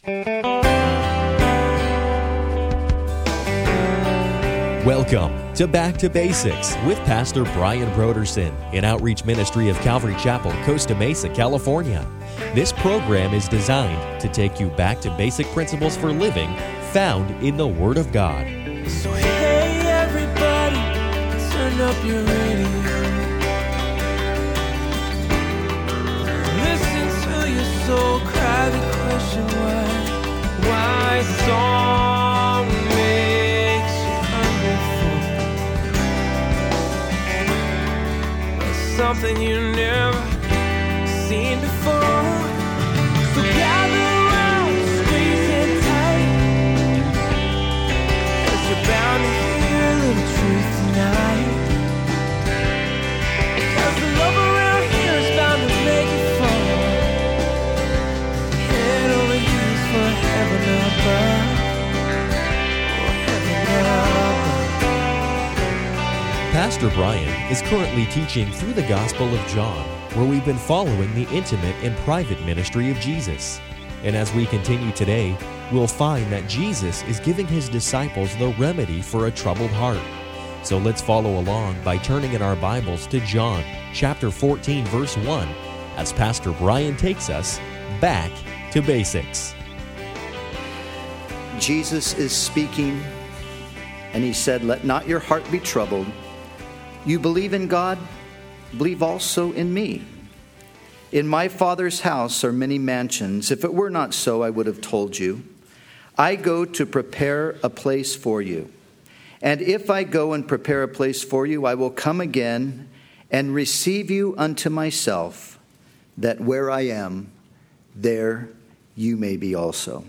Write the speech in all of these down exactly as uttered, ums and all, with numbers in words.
Welcome to Back to Basics with Pastor Brian Broderson in Outreach Ministry of Calvary Chapel, Costa Mesa, California. This program is designed to take you back to basic principles for living found in the Word of God. So hey everybody, turn up your radio. Listen to your soul cry the question why, why song makes you hungry for something you never seen before. So gather around, squeeze it tight, 'cause you're bound to hear a little truth tonight. 'Cause the love around here is bound to make you fall. Head over heels for heaven above. Oh, heaven above. Pastor Brian is currently teaching through the Gospel of John, where we've been following the intimate and private ministry of Jesus. And as we continue today, we'll find that Jesus is giving his disciples the remedy for a troubled heart. So let's follow along by turning in our Bibles to John chapter fourteen, verse one, as Pastor Brian takes us back to basics. Jesus is speaking, and he said, "Let not your heart be troubled. You believe in God, believe also in me. In my Father's house are many mansions. If it were not so, I would have told you. I go to prepare a place for you. And if I go and prepare a place for you, I will come again and receive you unto myself, that where I am, there you may be also."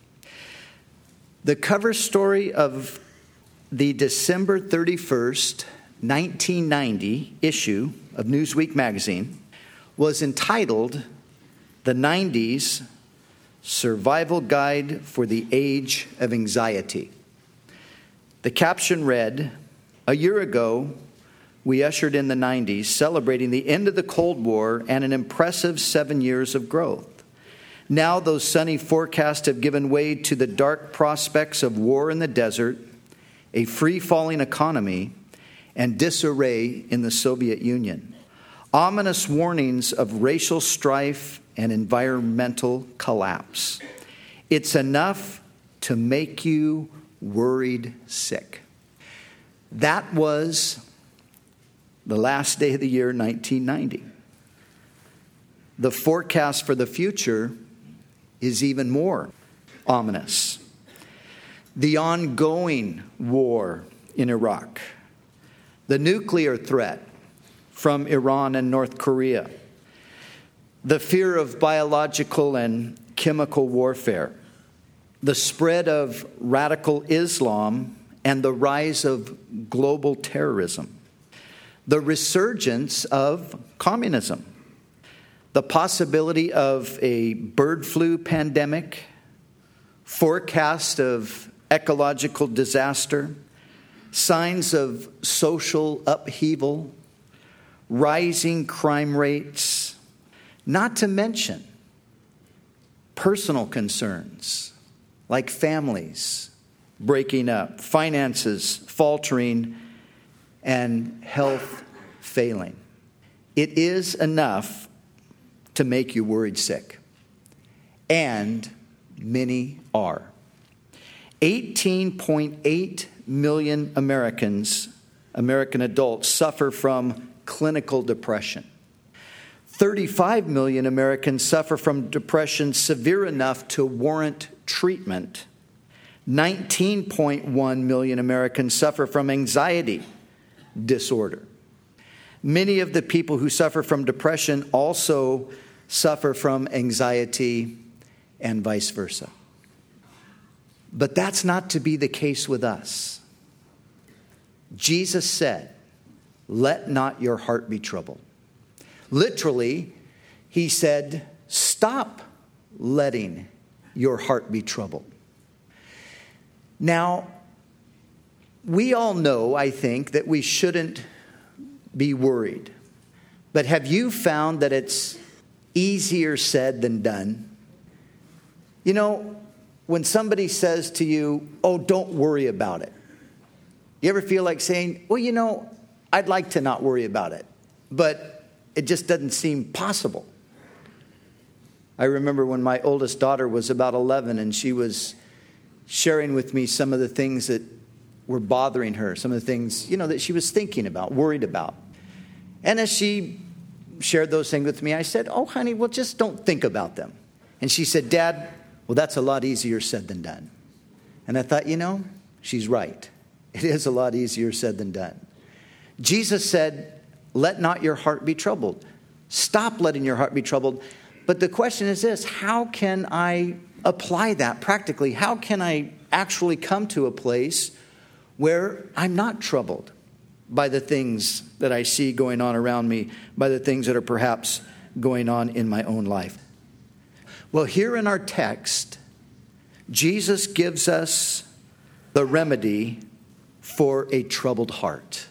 The cover story of the December thirty-first, nineteen ninety issue of Newsweek magazine was entitled "The nineties Survival Guide for the Age of Anxiety." The caption read, "A year ago, we ushered in the nineties, celebrating the end of the Cold War and an impressive seven years of growth. Now those sunny forecasts have given way to the dark prospects of war in the desert, a free-falling economy, and disarray in the Soviet Union. Ominous warnings of racial strife and environmental collapse. It's enough to make you worried sick." That was the last day of the year, nineteen ninety. The forecast for the future is even more ominous. The ongoing war in Iraq, the nuclear threat from Iran and North Korea, the fear of biological and chemical warfare, the spread of radical Islam and the rise of global terrorism, the resurgence of communism, the possibility of a bird flu pandemic, forecast of ecological disaster, signs of social upheaval, rising crime rates, not to mention personal concerns like families breaking up, finances faltering, and health failing. It is enough to make you worried sick. And many are. eighteen point eight million Americans, American adults, suffer from clinical depression. thirty-five million Americans suffer from depression severe enough to warrant treatment. nineteen point one million Americans suffer from anxiety disorder. Many of the people who suffer from depression also suffer from anxiety and vice versa. But that's not to be the case with us. Jesus said, "Let not your heart be troubled." Literally, he said, stop letting your heart be troubled. Now, we all know, I think, that we shouldn't be worried. But have you found that it's easier said than done? You know, when somebody says to you, oh, don't worry about it. You ever feel like saying, well, you know, I'd like to not worry about it, but it just doesn't seem possible. I remember when my oldest daughter was about eleven and she was sharing with me some of the things that were bothering her, some of the things, you know, that she was thinking about, worried about. And as she shared those things with me, I said, oh, honey, well, just don't think about them. And she said, Dad, well, that's a lot easier said than done. And I thought, you know, she's right. It is a lot easier said than done. Jesus said, let not your heart be troubled. Stop letting your heart be troubled. But the question is this, how can I apply that practically? How can I actually come to a place where I'm not troubled by the things that I see going on around me, by the things that are perhaps going on in my own life? Well, here in our text, Jesus gives us the remedy for a troubled heart.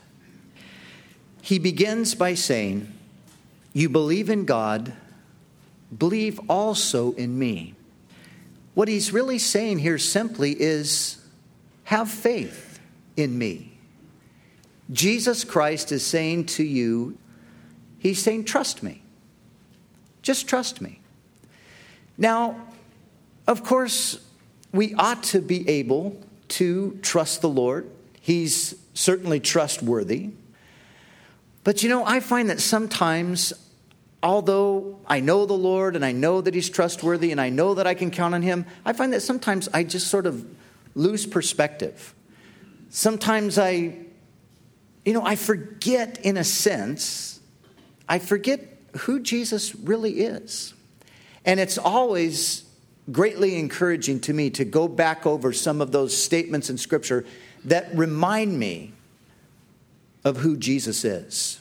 He begins by saying, you believe in God, believe also in me. What he's really saying here simply is, have faith in me. Jesus Christ is saying to you, he's saying, trust me. Just trust me. Now, of course, we ought to be able to trust the Lord. He's certainly trustworthy. But you know, I find that sometimes, although I know the Lord and I know that he's trustworthy and I know that I can count on him, I find that sometimes I just sort of lose perspective. Sometimes I, you know, I forget in a sense, I forget who Jesus really is. And it's always greatly encouraging to me to go back over some of those statements in Scripture that remind me of who Jesus is.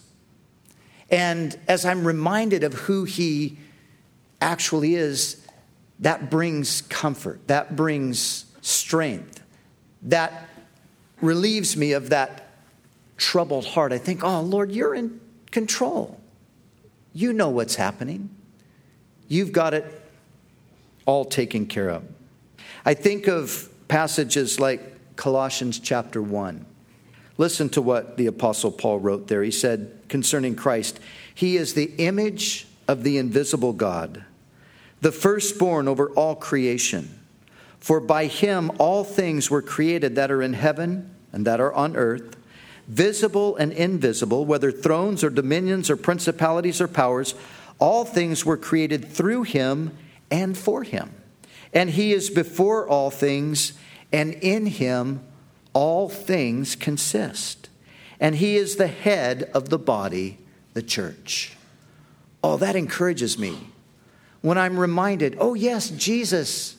And as I'm reminded of who he actually is, that brings comfort, that brings strength, that relieves me of that troubled heart. I think, oh, Lord, you're in control. You know what's happening. You've got it all taken care of. I think of passages like Colossians chapter one. Listen to what the Apostle Paul wrote there. He said concerning Christ, he is the image of the invisible God, the firstborn over all creation. For by him all things were created that are in heaven and that are on earth, visible and invisible, whether thrones or dominions or principalities or powers. All things were created through him and for him. And he is before all things, and in him all things consist. And he is the head of the body, the church. Oh, that encourages me when I'm reminded, oh yes, Jesus,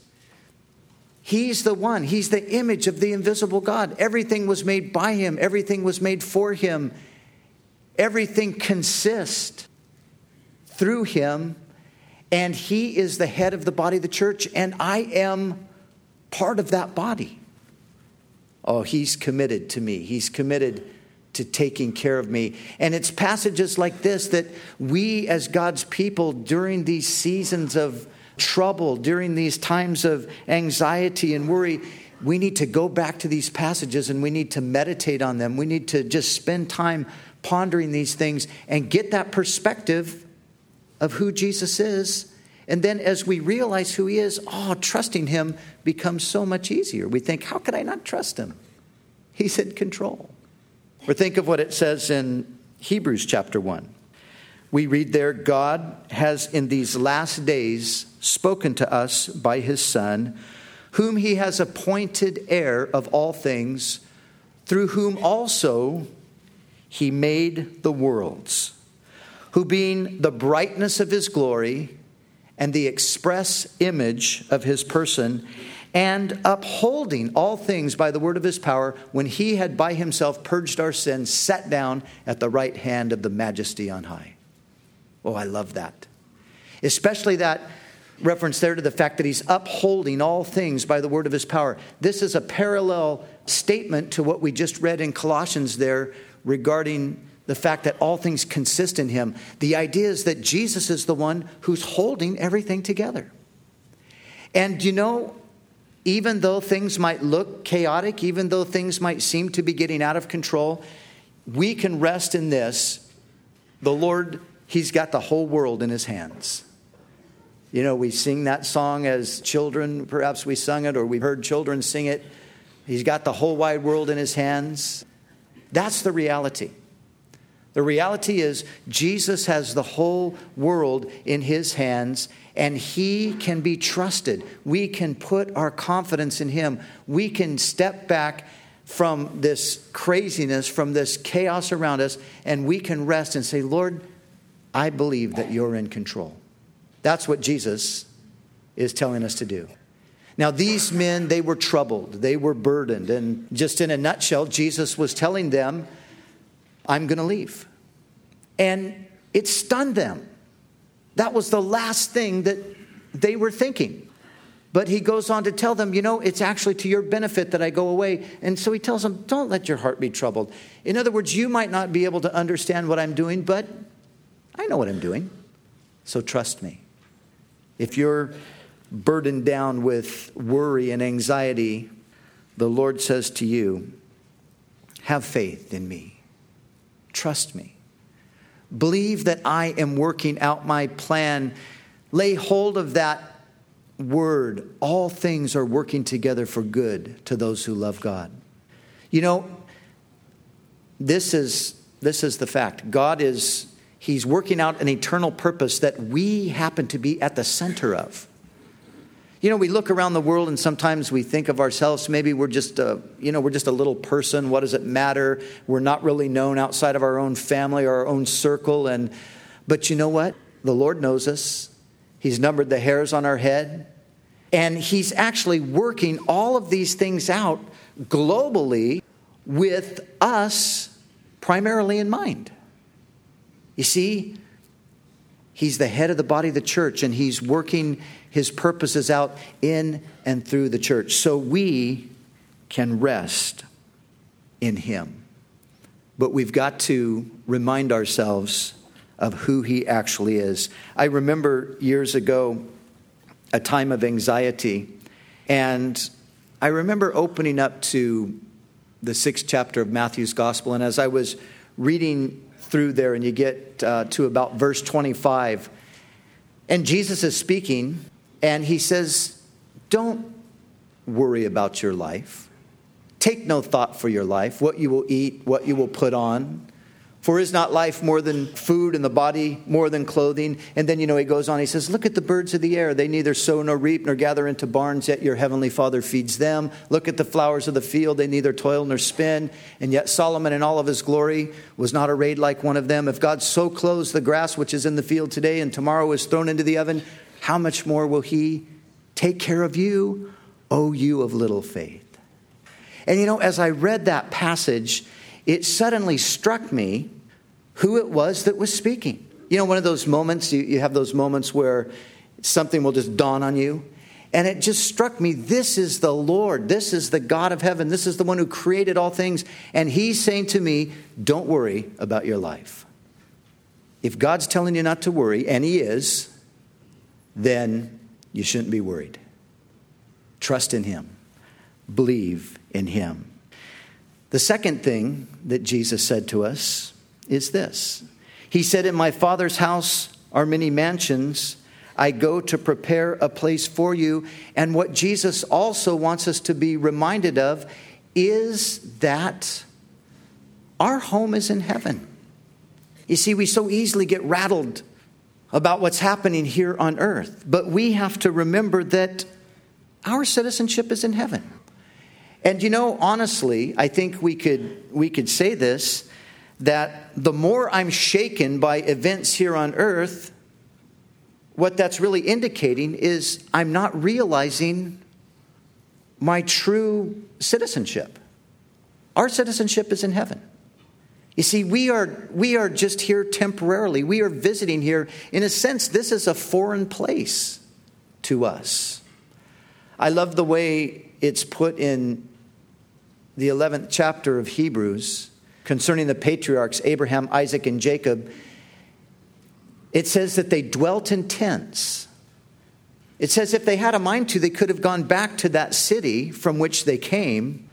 he's the one. He's the image of the invisible God. Everything was made by him. Everything was made for him. Everything consists through him. And he is the head of the body of the church. And I am part of that body. Oh, he's committed to me. He's committed to taking care of me. And it's passages like this that we as God's people during these seasons of trouble, during these times of anxiety and worry, we need to go back to these passages and we need to meditate on them. We need to just spend time pondering these things and get that perspective of who Jesus is. And then as we realize who he is, oh, trusting him becomes so much easier. We think, how could I not trust him? He's in control. Or think of what it says in Hebrews chapter one. We read there, God has in these last days spoken to us by his Son, whom he has appointed heir of all things, through whom also he made the worlds, who being the brightness of his glory and the express image of his person, and upholding all things by the word of his power, when he had by himself purged our sins, sat down at the right hand of the majesty on high. Oh, I love that. Especially that reference there to the fact that he's upholding all things by the word of his power. This is a parallel statement to what we just read in Colossians there regarding the fact that all things consist in him. The idea is that Jesus is the one who's holding everything together. And you know, even though things might look chaotic, even though things might seem to be getting out of control, we can rest in this. The Lord, He's got the whole world in His hands. You know, we sing that song as children. Perhaps we sung it or we've heard children sing it. He's got the whole wide world in His hands. That's the reality. The reality is Jesus has the whole world in His hands, and He can be trusted. We can put our confidence in Him. We can step back from this craziness, from this chaos around us, and we can rest and say, Lord, I believe that You're in control. That's what Jesus is telling us to do. Now, these men, they were troubled. They were burdened. And just in a nutshell, Jesus was telling them, I'm going to leave. And it stunned them. That was the last thing that they were thinking. But He goes on to tell them, you know, it's actually to your benefit that I go away. And so He tells them, don't let your heart be troubled. In other words, you might not be able to understand what I'm doing, but I know what I'm doing. So trust me. If you're burdened down with worry and anxiety, the Lord says to you, have faith in me. Trust me. Believe that I am working out my plan. Lay hold of that word. All things are working together for good to those who love God. You know, this is this is the fact. God is, He's working out an eternal purpose that we happen to be at the center of. You know, we look around the world and sometimes we think of ourselves, maybe we're just a, you know, we're just a little person. What does it matter? We're not really known outside of our own family or our own circle. And, but you know what? The Lord knows us. He's numbered the hairs on our head. And He's actually working all of these things out globally with us primarily in mind. You see, He's the head of the body of the church, and He's working His purposes out in and through the church. So we can rest in Him. But we've got to remind ourselves of who He actually is. I remember years ago a time of anxiety, and I remember opening up to the sixth chapter of Matthew's Gospel, and as I was reading through there, and you get uh, to about verse twenty-five, and Jesus is speaking, and He says, don't worry about your life. Take no thought for your life, what you will eat, what you will put on. For is not life more than food, and the body more than clothing? And then, you know, He goes on, He says, look at the birds of the air. They neither sow nor reap nor gather into barns, yet your heavenly Father feeds them. Look at the flowers of the field. They neither toil nor spin. And yet Solomon in all of his glory was not arrayed like one of them. If God so clothes the grass which is in the field today and tomorrow is thrown into the oven, how much more will He take care of you, O you of little faith? And you know, as I read that passage, it suddenly struck me who it was that was speaking. You know, one of those moments, you, you have those moments where something will just dawn on you. And it just struck me, this is the Lord. This is the God of heaven. This is the one who created all things. And He's saying to me, don't worry about your life. If God's telling you not to worry, and He is, then you shouldn't be worried. Trust in Him. Believe in Him. The second thing that Jesus said to us is this. He said, in my Father's house are many mansions. I go to prepare a place for you. And what Jesus also wants us to be reminded of is that our home is in heaven. You see, we so easily get rattled about what's happening here on earth. But we have to remember that our citizenship is in heaven. And you know, honestly, I think we could we could say this, that the more I'm shaken by events here on earth, what that's really indicating is I'm not realizing my true citizenship. Our citizenship is in heaven. You see, we are we are just here temporarily. We are visiting here. In a sense, this is a foreign place to us. I love the way it's put in the eleventh chapter of Hebrews concerning the patriarchs, Abraham, Isaac, and Jacob. It says that they dwelt in tents. It says if they had a mind to, they could have gone back to that city from which they came,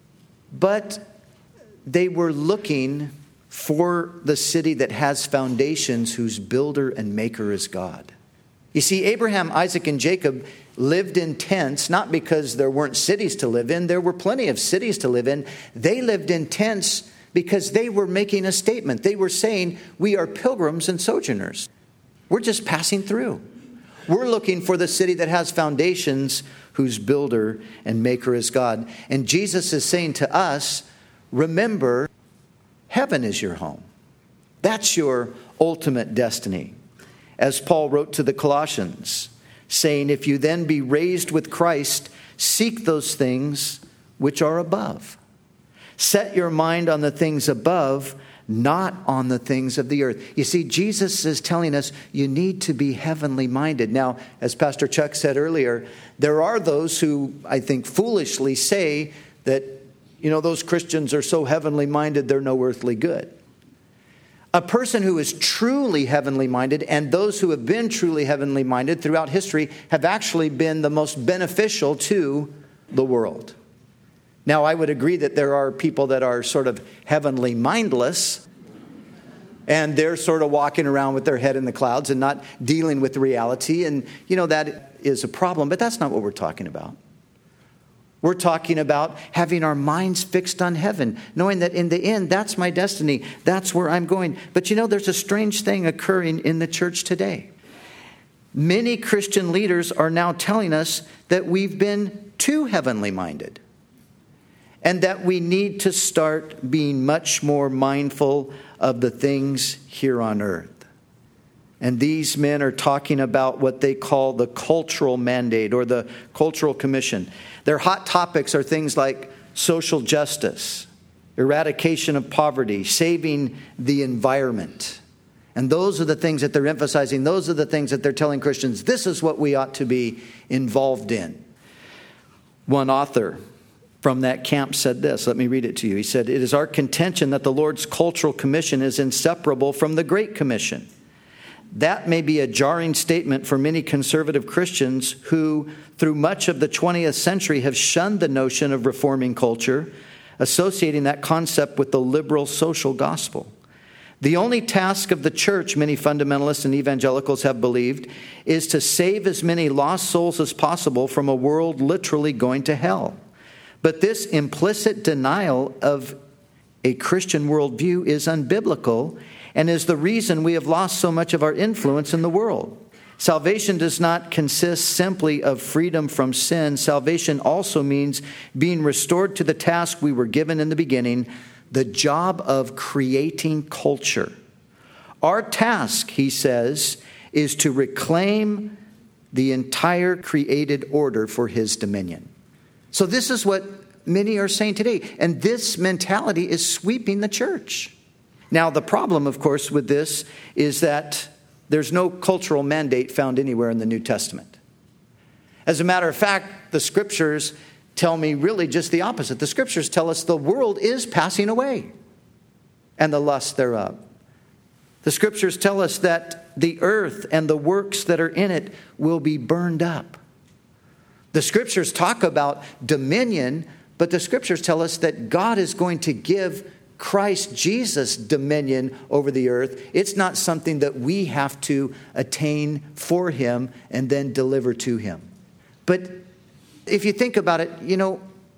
but they were looking for the city that has foundations, whose builder and maker is God. You see, Abraham, Isaac, and Jacob lived in tents, not because there weren't cities to live in. There were plenty of cities to live in. They lived in tents because they were making a statement. They were saying, we are pilgrims and sojourners. We're just passing through. We're looking for the city that has foundations, whose builder and maker is God. And Jesus is saying to us, remember, heaven is your home. That's your ultimate destiny. As Paul wrote to the Colossians, saying, if you then be raised with Christ, seek those things which are above. Set your mind on the things above, not on the things of the earth. You see, Jesus is telling us you need to be heavenly minded. Now, as Pastor Chuck said earlier, there are those who, I think, foolishly say that, you know, those Christians are so heavenly minded, they're no earthly good. A person who is truly heavenly minded, and those who have been truly heavenly minded throughout history, have actually been the most beneficial to the world. Now, I would agree that there are people that are sort of heavenly mindless, and they're sort of walking around with their head in the clouds and not dealing with reality. And, you know, that is a problem, but that's not what we're talking about. We're talking about having our minds fixed on heaven, knowing that in the end, that's my destiny. That's where I'm going. But you know, there's a strange thing occurring in the church today. Many Christian leaders are now telling us that we've been too heavenly minded, and that we need to start being much more mindful of the things here on earth. And these men are talking about what they call the cultural mandate or the cultural commission. Their hot topics are things like social justice, eradication of poverty, saving the environment. And those are the things that they're emphasizing. Those are the things that they're telling Christians, this is what we ought to be involved in. One author from that camp said this. Let me read it to you. He said, it is our contention that the Lord's cultural commission is inseparable from the Great Commission. That may be a jarring statement for many conservative Christians who, through much of the twentieth century, have shunned the notion of reforming culture, associating that concept with the liberal social gospel. The only task of the church, many fundamentalists and evangelicals have believed, is to save as many lost souls as possible from a world literally going to hell. But this implicit denial of a Christian worldview is unbiblical and is the reason we have lost so much of our influence in the world. Salvation does not consist simply of freedom from sin. Salvation also means being restored to the task we were given in the beginning, the job of creating culture. Our task, he says, is to reclaim the entire created order for his dominion. So this is what many are saying today. And this mentality is sweeping the church. Now, the problem, of course, with this is that there's no cultural mandate found anywhere in the New Testament. As a matter of fact, the scriptures tell me really just the opposite. The scriptures tell us the world is passing away and the lust thereof. The scriptures tell us that the earth and the works that are in it will be burned up. The scriptures talk about dominion, but the scriptures tell us that God is going to give Christ Jesus dominion over the earth. It's not something that we have to attain for him and then deliver to him. But if you think about it, you know,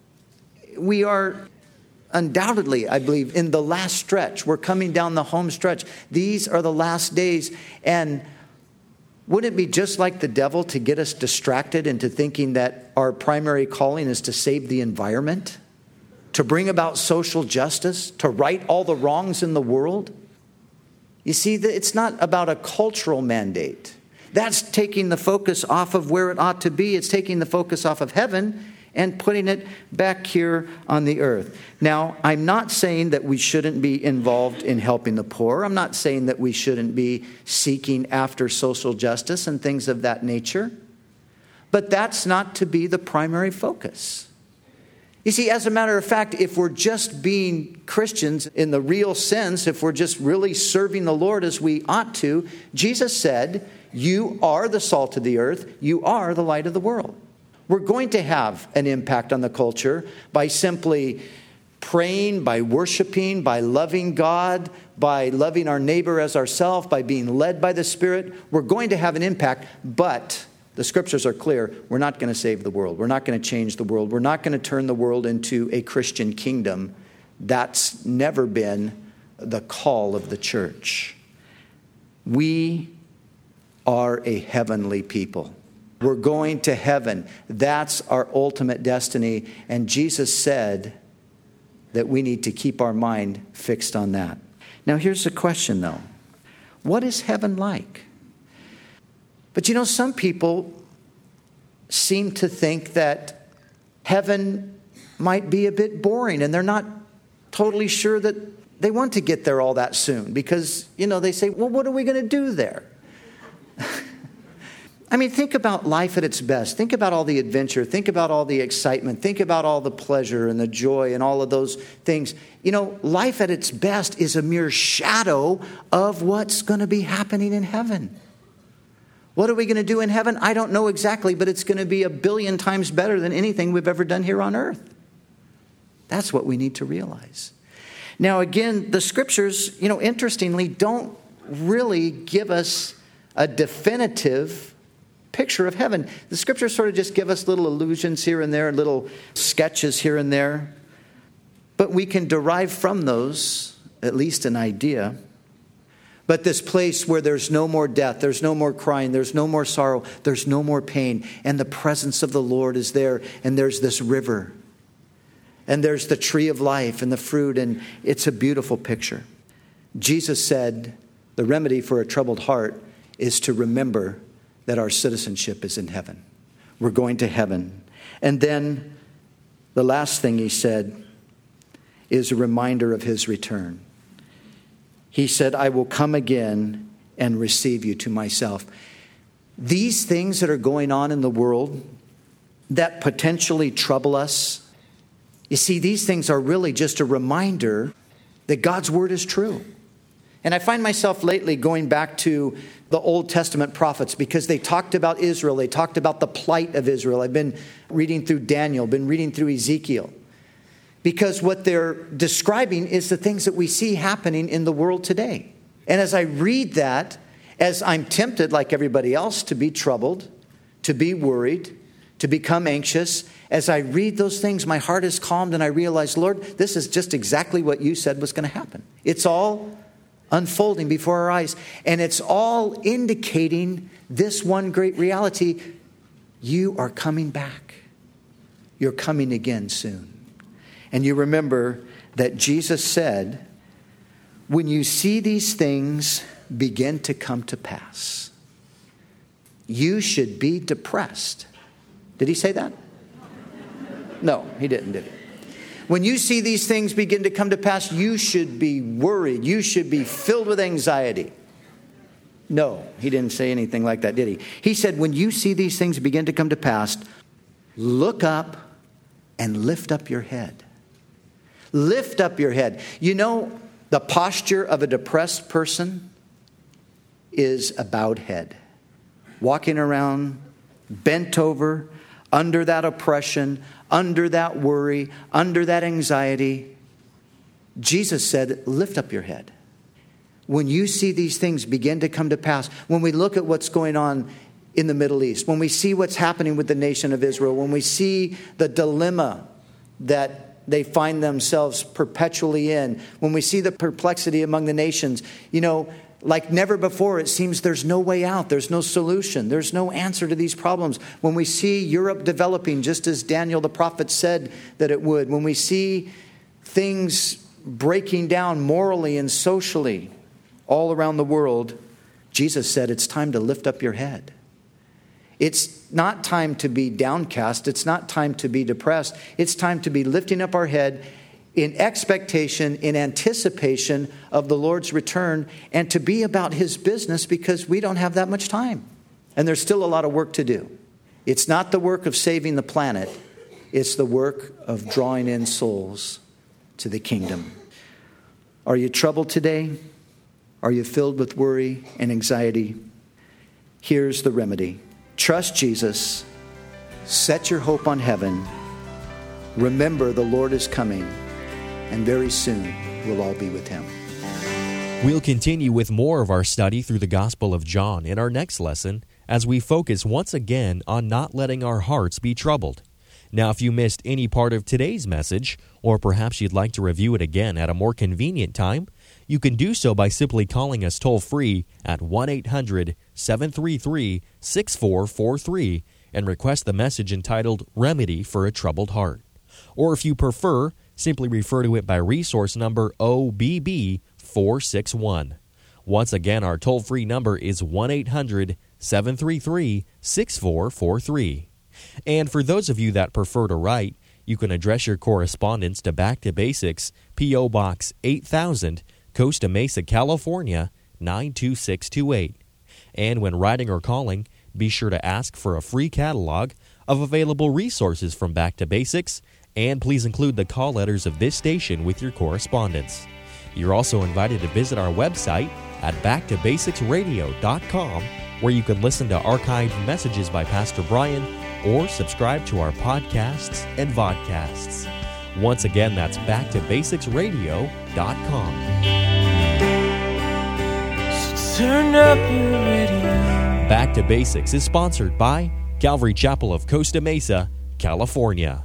we are undoubtedly, I believe, in the last stretch. We're coming down the home stretch. These are the last days. And wouldn't it be just like the devil to get us distracted into thinking that our primary calling is to save the environment? To bring about social justice, to right all the wrongs in the world? You see, it's not about a cultural mandate. That's taking the focus off of where it ought to be. It's taking the focus off of heaven and putting it back here on the earth. Now, I'm not saying that we shouldn't be involved in helping the poor. I'm not saying that we shouldn't be seeking after social justice and things of that nature. But that's not to be the primary focus. You see, as a matter of fact, if we're just being Christians in the real sense, if we're just really serving the Lord as we ought to, Jesus said, You are the salt of the earth. You are the light of the world. We're going to have an impact on the culture by simply praying, by worshiping, by loving God, by loving our neighbor as ourselves, by being led by the Spirit. We're going to have an impact, but the scriptures are clear. We're not going to save the world. We're not going to change the world. We're not going to turn the world into a Christian kingdom. That's never been the call of the church. We are a heavenly people. We're going to heaven. That's our ultimate destiny. And Jesus said that we need to keep our mind fixed on that. Now, here's the question, though. What is heaven like? But you know, some people seem to think that heaven might be a bit boring, and they're not totally sure that they want to get there all that soon because, you know, they say, well, what are we going to do there? I mean, think about life at its best. Think about all the adventure. Think about all the excitement. Think about all the pleasure and the joy and all of those things. You know, life at its best is a mere shadow of what's going to be happening in heaven. What are we going to do in heaven? I don't know exactly, but it's going to be a billion times better than anything we've ever done here on earth. That's what we need to realize. Now, again, the scriptures, you know, interestingly, don't really give us a definitive picture of heaven. The scriptures sort of just give us little allusions here and there, little sketches here and there. But we can derive from those at least an idea. But this place where there's no more death, there's no more crying, there's no more sorrow, there's no more pain, and the presence of the Lord is there, and there's this river, and there's the tree of life and the fruit, and it's a beautiful picture. Jesus said the remedy for a troubled heart is to remember that our citizenship is in heaven. We're going to heaven. And then the last thing he said is a reminder of his return. He said, I will come again and receive you to myself. These things that are going on in the world that potentially trouble us, you see, these things are really just a reminder that God's word is true. And I find myself lately going back to the Old Testament prophets because they talked about Israel. They talked about the plight of Israel. I've been reading through Daniel, been reading through Ezekiel. Because what they're describing is the things that we see happening in the world today. And as I read that, as I'm tempted, like everybody else, to be troubled, to be worried, to become anxious, as I read those things, my heart is calmed and I realize, Lord, this is just exactly what you said was going to happen. It's all unfolding before our eyes. And it's all indicating this one great reality. You are coming back. You're coming again soon. And you remember that Jesus said, when you see these things begin to come to pass, you should be depressed. Did he say that? No, he didn't, did he? When you see these things begin to come to pass, you should be worried. You should be filled with anxiety. No, he didn't say anything like that, did he? He said, when you see these things begin to come to pass, look up and lift up your head. Lift up your head. You know, the posture of a depressed person is a bowed head. Walking around, bent over, under that oppression, under that worry, under that anxiety. Jesus said, lift up your head. When you see these things begin to come to pass, when we look at what's going on in the Middle East, when we see what's happening with the nation of Israel, when we see the dilemma that they find themselves perpetually in, when we see the perplexity among the nations, you know, like never before, it seems there's no way out. There's no solution. There's no answer to these problems. When we see Europe developing, just as Daniel the prophet said that it would, when we see things breaking down morally and socially all around the world, Jesus said it's time to lift up your head. It's not time to be downcast. It's not time to be depressed. It's time to be lifting up our head in expectation, in anticipation of the Lord's return, and to be about his business because we don't have that much time. And there's still a lot of work to do. It's not the work of saving the planet. It's the work of drawing in souls to the kingdom. Are you troubled today? Are you filled with worry and anxiety? here's the remedy. Trust Jesus. Set your hope on heaven. Remember, the Lord is coming, and very soon we'll all be with him. We'll continue with more of our study through the Gospel of John in our next lesson as we focus once again on not letting our hearts be troubled. Now, if you missed any part of today's message, or perhaps you'd like to review it again at a more convenient time, you can do so by simply calling us toll-free at one eight hundred seven three three six four four three and request the message entitled Remedy for a Troubled Heart. Or if you prefer, simply refer to it by resource number O B B four six one. Once again, our toll-free number is one eight hundred seven three three six four four three. And for those of you that prefer to write, you can address your correspondence to Back to Basics, P O. Box eight thousand, Costa Mesa, California, nine two six two eight. And when writing or calling, be sure to ask for a free catalog of available resources from Back to Basics, and please include the call letters of this station with your correspondence. You're also invited to visit our website at back to basics radio dot com, where you can listen to archived messages by Pastor Brian or subscribe to our podcasts and vodcasts. Once again, that's back to basics radio dot com. So turn up your radio. Back to Basics is sponsored by Calvary Chapel of Costa Mesa, California.